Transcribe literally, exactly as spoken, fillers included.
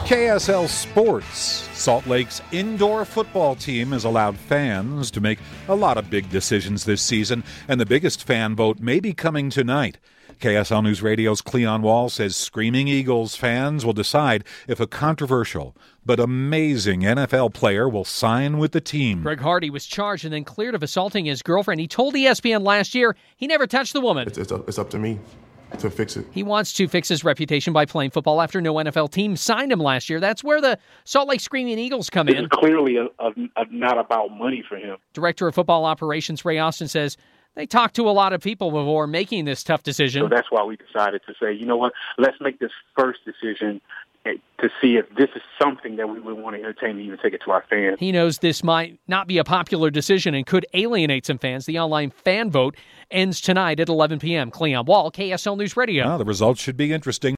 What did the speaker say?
K S L Sports. Salt Lake's indoor football team has allowed fans to make a lot of big decisions this season, and the biggest fan vote may be coming tonight. K S L News Radio's Cleon Wall says Screaming Eagles fans will decide if a controversial but amazing N F L player will sign with the team. Greg Hardy was charged and then cleared of assaulting his girlfriend. He told E S P N last year he never touched the woman. It's, it's, up, it's up to me to fix it. He wants to fix his reputation by playing football after no N F L team signed him last year. That's where the Salt Lake Screaming Eagles come in. It's clearly a, a, a not about money for him. Director of Football Operations Ray Austin says they talked to a lot of people before making this tough decision. So that's why we decided to say, you know what, let's make this first decision to see if this is something that we would want to entertain and even take it to our fans. He knows this might not be a popular decision and could alienate some fans. The online fan vote ends tonight at eleven p.m. Cleon Wall, K S L News Radio. Well, the results should be interesting.